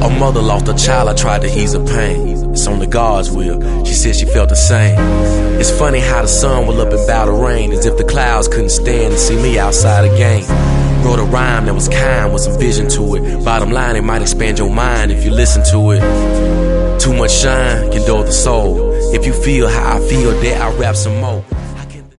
A mother lost a child, I tried to ease her pain. It's on the God's will, she said she felt the same. It's funny how the sun will up and bow to rain, as if the clouds couldn't stand to see me outside again. Wrote a rhyme that was kind with some vision to it. Bottom line, it might expand your mind if you listen to it. Too much shine can dull the soul. If you feel how I feel, dare I rap some more.